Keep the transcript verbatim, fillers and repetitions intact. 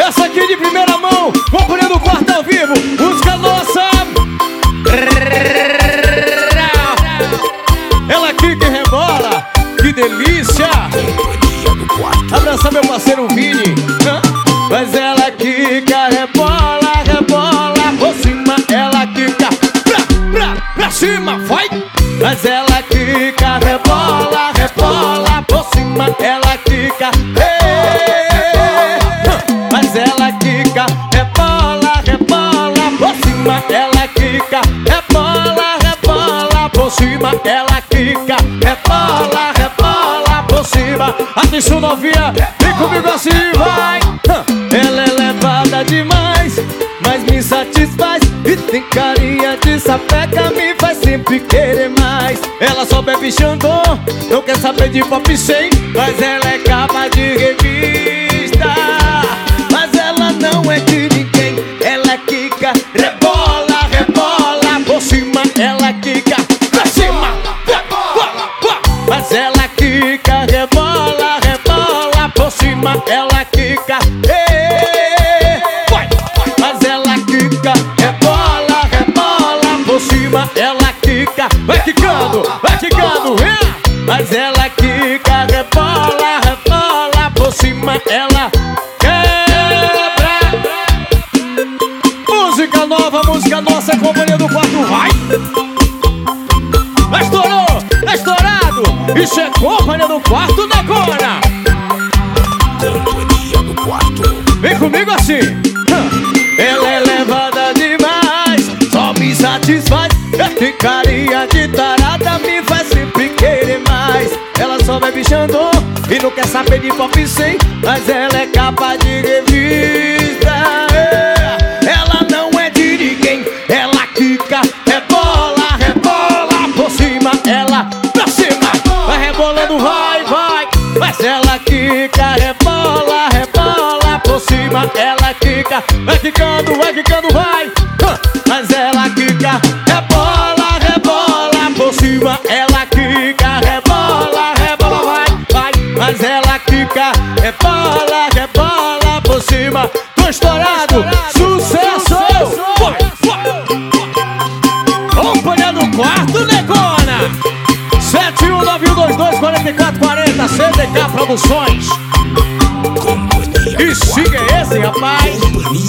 Essa aqui de primeira mão, companhia do quarto ao vivo. Música nossa. Ela aqui que rebola, que delícia. Abraça meu parceiro Vini. Mas ela quica, rebola, rebola por cima. Ela quica pra, pra, pra cima, vai. Mas ela quica, rebola, rebola por cima. Ela quica, ei. Mas ela quica, rebola, rebola por cima. Ela quica, rebola, rebola por cima. Ela quica, rebola, rebola por cima. Atenção novinha, vem comigo assim, vai. Ela é levada demais, mas me satisfaz. E tem carinha de sapeca, me faz sempre querer mais. Ela só bebe Xandô, não quer saber de pop cem. Mas ela é capa de revista. Mas ela não é de ninguém. Ela quica, rebola, rebola por cima. Ela quica pra cima. Mas ela quica, rebola, rebola por cima. Ela quica, ei, vai. Mas ela quica, rebola, rebola por cima. Ela quica, vai quicando, vai quicando, é. Mas ela quica, rebola, rebola por cima. Ela quebra. Música nova, música nossa, companhia do quarto, vai. Estourou, estourado. Isso é companhia do quarto da Gona. Companhia do quarto. Vem comigo assim. Ela é levada demais, só me satisfaz. Tem carinha de tarada, me faz sempre querer mais. Ela só bebe Xandô e não quer saber de pop cem. Mas ela é capa de revista. Ela não é de ninguém. Ela quica, rebola, rebola por cima. Ela pra cima, vai rebolando, vai, vai. Mas ela quica, rebola, rebola por cima. Ela quica, vai quicando, vai quicando, vai. Mas ela quica, rebola, rebola por cima. Ela quica, rebola, rebola, vai, vai. Mas ela quica, rebola, rebola por cima. Tô estourado, sucesso! Vai, vai. Companhia do quarto, Negona. sete um nove um dois dois quatro quatro quatro zero C D K Produções. Companhia E siga esse, rapaz. Companhia